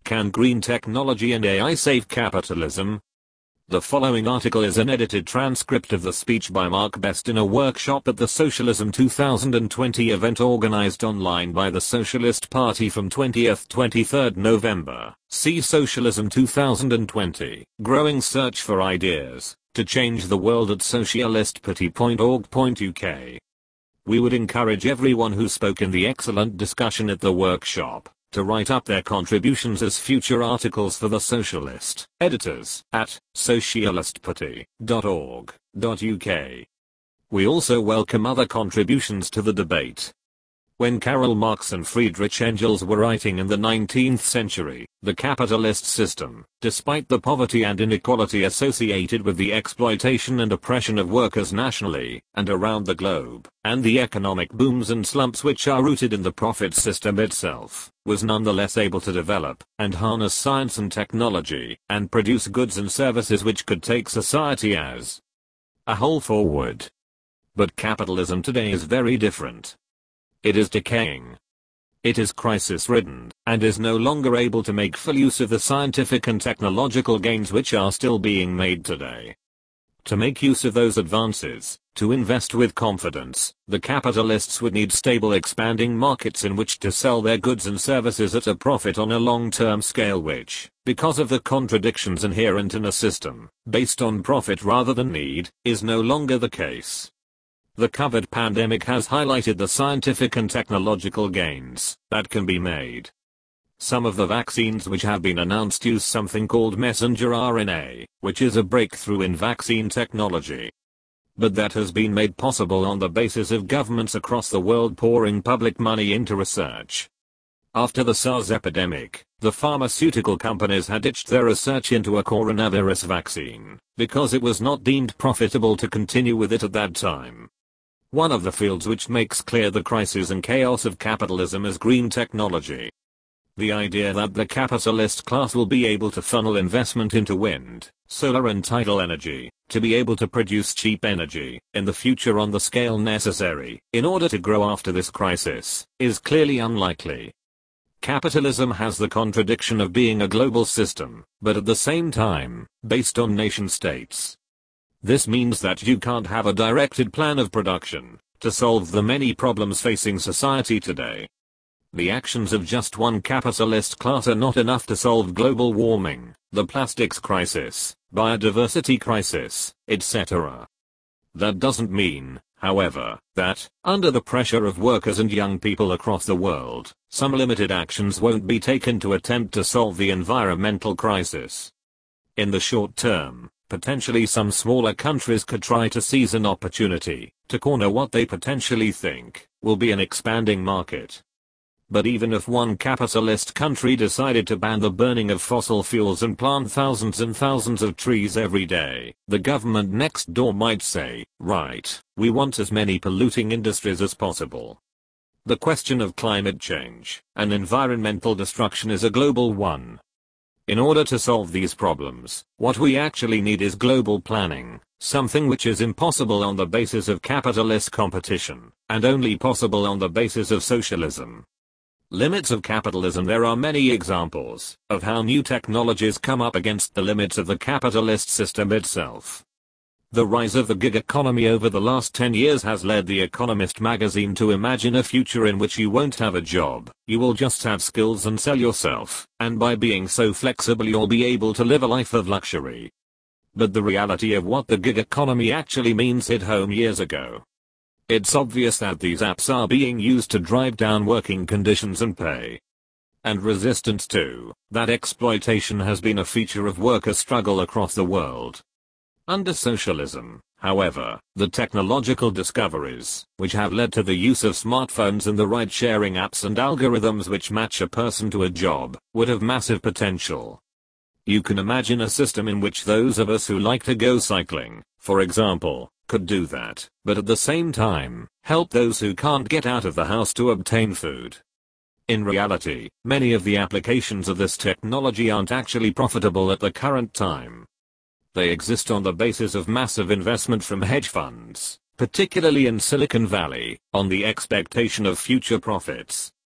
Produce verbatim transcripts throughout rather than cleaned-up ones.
Can green technology and A I save capitalism? The following article is an edited transcript of the speech by Mark Best in a workshop at the Socialism two thousand twenty event organized online by the Socialist Party from twentieth to twenty-third November. See Socialism two thousand twenty, Growing Search for Ideas, to Change the World at socialist party dot org dot U K. We would encourage everyone who spoke in the excellent discussion at the workshop to write up their contributions as future articles for the Socialist editors at socialist party dot org dot U K. We also welcome other contributions to the debate. When Karl Marx and Friedrich Engels were writing in the nineteenth century, the capitalist system, despite the poverty and inequality associated with the exploitation and oppression of workers nationally and around the globe, and the economic booms and slumps which are rooted in the profit system itself, was nonetheless able to develop and harness science and technology and produce goods and services which could take society as a whole forward. But capitalism today is very different. It is decaying. It is crisis-ridden, and is no longer able to make full use of the scientific and technological gains which are still being made today. To make use of those advances, to invest with confidence, the capitalists would need stable expanding markets in which to sell their goods and services at a profit on a long-term scale which, because of the contradictions inherent in a system, based on profit rather than need, is no longer the case. The COVID pandemic has highlighted the scientific and technological gains that can be made. Some of the vaccines which have been announced use something called messenger R N A, which is a breakthrough in vaccine technology. But that has been made possible on the basis of governments across the world pouring public money into research. After the SARS epidemic, the pharmaceutical companies had ditched their research into a coronavirus vaccine, because it was not deemed profitable to continue with it at that time. One of the fields which makes clear the crisis and chaos of capitalism is green technology. The idea that the capitalist class will be able to funnel investment into wind, solar and tidal energy, to be able to produce cheap energy in the future on the scale necessary in order to grow after this crisis, is clearly unlikely. Capitalism has the contradiction of being a global system, but at the same time, based on nation-states. This means that you can't have a directed plan of production to solve the many problems facing society today. The actions of just one capitalist class are not enough to solve global warming, the plastics crisis, biodiversity crisis, et cetera. That doesn't mean, however, that, under the pressure of workers and young people across the world, some limited actions won't be taken to attempt to solve the environmental crisis. In the short term, potentially some smaller countries could try to seize an opportunity to corner what they potentially think will be an expanding market. But even if one capitalist country decided to ban the burning of fossil fuels and plant thousands and thousands of trees every day, the government next door might say, right, we want as many polluting industries as possible. The question of climate change and environmental destruction is a global one. In order to solve these problems, what we actually need is global planning, something which is impossible on the basis of capitalist competition, and only possible on the basis of socialism. Limits of capitalism. There are many examples of how new technologies come up against the limits of the capitalist system itself. The rise of the gig economy over the last ten years has led The Economist magazine to imagine a future in which you won't have a job, you will just have skills and sell yourself, and by being so flexible you'll be able to live a life of luxury. But the reality of what the gig economy actually means hit home years ago. It's obvious that these apps are being used to drive down working conditions and pay. And resistance to that exploitation has been a feature of worker struggle across the world. Under socialism, however, the technological discoveries, which have led to the use of smartphones and the ride-sharing apps and algorithms which match a person to a job, would have massive potential. You can imagine a system in which those of us who like to go cycling, for example, could do that, but at the same time, help those who can't get out of the house to obtain food. In reality, many of the applications of this technology aren't actually profitable at the current time. They exist on the basis of massive investment from hedge funds, particularly in Silicon Valley, on the expectation of future profits.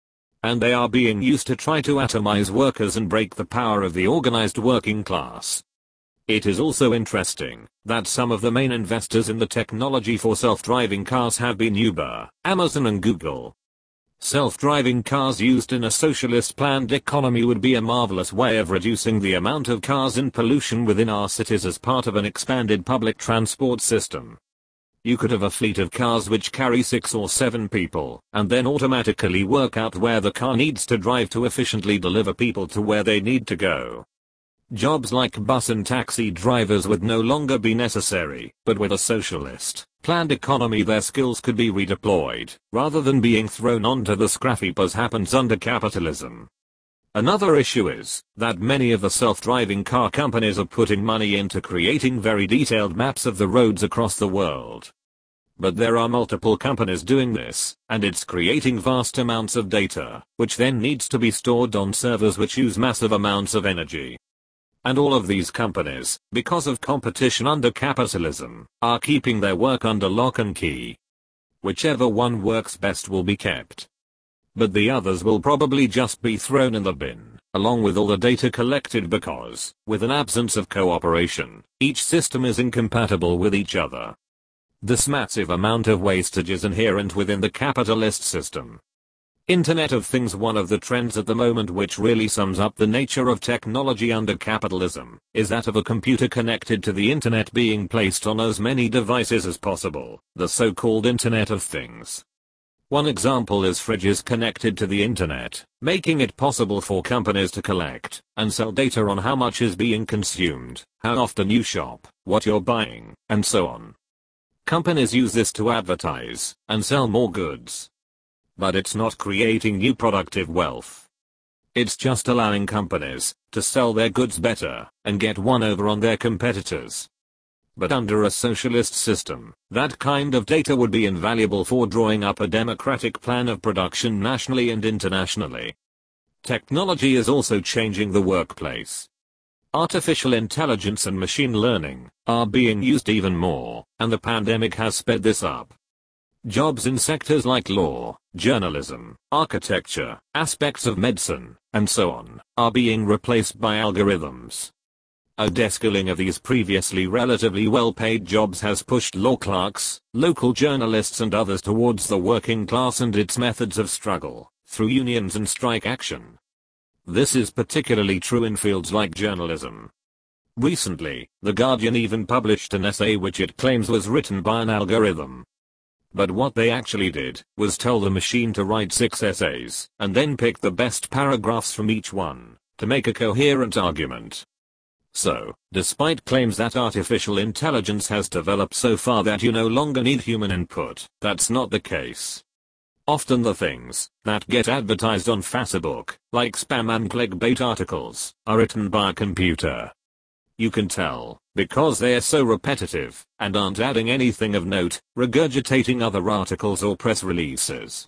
and they are being used to try to atomize workers and break the power of the organized working class. It is also interesting that some of the main investors in the technology for self-driving cars have been Uber, Amazon and Google. Self-driving cars used in a socialist planned economy would be a marvelous way of reducing the amount of cars and pollution within our cities as part of an expanded public transport system. You could have a fleet of cars which carry six or seven people, and then automatically work out where the car needs to drive to efficiently deliver people to where they need to go. Jobs like bus and taxi drivers would no longer be necessary, but with a socialist, planned economy their skills could be redeployed, rather than being thrown onto the scrap heap as happens under capitalism. Another issue is that many of the self-driving car companies are putting money into creating very detailed maps of the roads across the world. But there are multiple companies doing this, and it's creating vast amounts of data, which then needs to be stored on servers which use massive amounts of energy. And all of these companies, because of competition under capitalism, are keeping their work under lock and key. Whichever one works best will be kept. But the others will probably just be thrown in the bin, along with all the data collected because, with an absence of cooperation, each system is incompatible with each other. This massive amount of wastage is inherent within the capitalist system. Internet of Things. One of the trends at the moment which really sums up the nature of technology under capitalism, is that of a computer connected to the internet being placed on as many devices as possible, the so-called Internet of Things. One example is fridges connected to the internet, making it possible for companies to collect and sell data on how much is being consumed, how often you shop, what you're buying, and so on. Companies use this to advertise and sell more goods. But it's not creating new productive wealth. It's just allowing companies to sell their goods better and get one over on their competitors. But under a socialist system, that kind of data would be invaluable for drawing up a democratic plan of production nationally and internationally. Technology is also changing the workplace. Artificial intelligence and machine learning are being used even more, and the pandemic has sped this up. Jobs in sectors like law, journalism, architecture, aspects of medicine, and so on, are being replaced by algorithms. A de-skilling of these previously relatively well-paid jobs has pushed law clerks, local journalists and others towards the working class and its methods of struggle, through unions and strike action. This is particularly true in fields like journalism. Recently, The Guardian even published an essay which it claims was written by an algorithm. But what they actually did was tell the machine to write six essays, and then pick the best paragraphs from each one, to make a coherent argument. So, despite claims that artificial intelligence has developed so far that you no longer need human input, that's not the case. Often the things that get advertised on Facebook, like spam and clickbait articles, are written by a computer. You can tell, because they are so repetitive, and aren't adding anything of note, regurgitating other articles or press releases.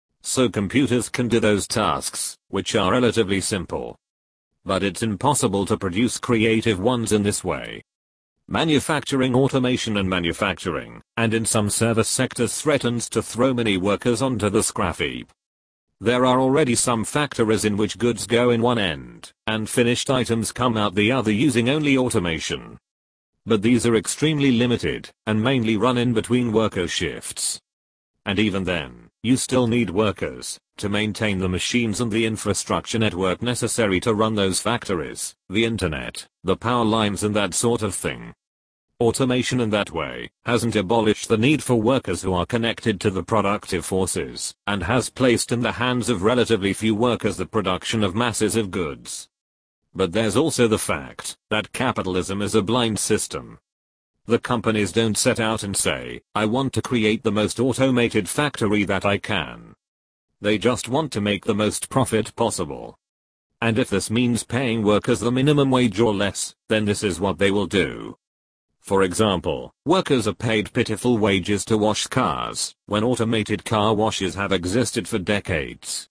So computers can do those tasks, which are relatively simple. But it's impossible to produce creative ones in this way. Manufacturing automation and manufacturing, and in some service sectors threatens to throw many workers onto the scrap heap. There are already some factories in which goods go in one end, and finished items come out the other using only automation. But these are extremely limited, and mainly run in between worker shifts. And even then, you still need workers to maintain the machines and the infrastructure network necessary to run those factories, the internet, the power lines and that sort of thing. Automation in that way hasn't abolished the need for workers who are connected to the productive forces, and has placed in the hands of relatively few workers the production of masses of goods. But there's also the fact that capitalism is a blind system. The companies don't set out and say, I want to create the most automated factory that I can. They just want to make the most profit possible. And if this means paying workers the minimum wage or less, then this is what they will do. For example, workers are paid pitiful wages to wash cars, when automated car washes have existed for decades.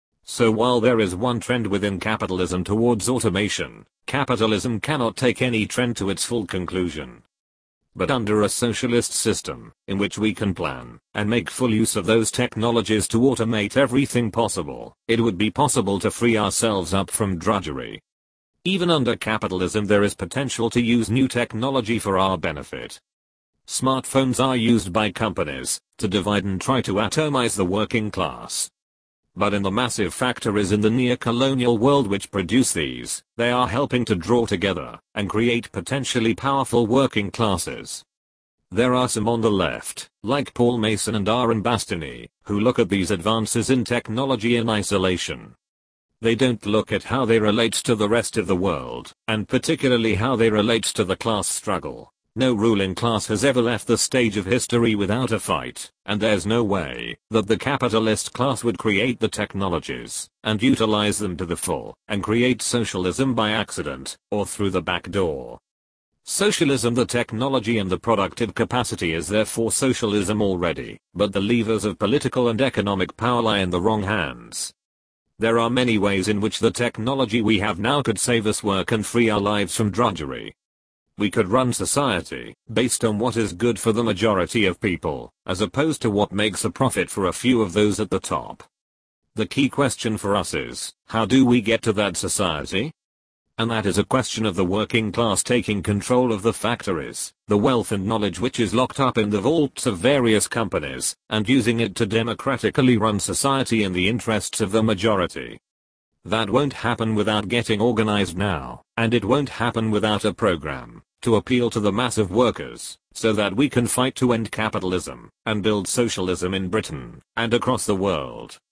So while there is one trend within capitalism towards automation, capitalism cannot take any trend to its full conclusion. but under a socialist system, in which we can plan and make full use of those technologies to automate everything possible, it would be possible to free ourselves up from drudgery. Even under capitalism there is potential to use new technology for our benefit. Smartphones are used by companies to divide and try to atomize the working class. But in the massive factories in the near-colonial world which produce these, they are helping to draw together and create potentially powerful working classes. There are some on the left, like Paul Mason and Aaron Bastani, who look at these advances in technology in isolation. They don't look at how they relate to the rest of the world, and particularly how they relate to the class struggle. No ruling class has ever left the stage of history without a fight, and there's no way that the capitalist class would create the technologies and utilize them to the full and create socialism by accident or through the back door. Socialism, the technology and the productive capacity, is therefore socialism already, but the levers of political and economic power lie in the wrong hands. There are many ways in which the technology we have now could save us work and free our lives from drudgery. We could run society based on what is good for the majority of people, as opposed to what makes a profit for a few of those at the top. The key question for us is, how do we get to that society? And that is a question of the working class taking control of the factories, the wealth and knowledge which is locked up in the vaults of various companies, and using it to democratically run society in the interests of the majority. That won't happen without getting organized now, and it won't happen without a program to appeal to the mass of workers, so that we can fight to end capitalism and build socialism in Britain and across the world.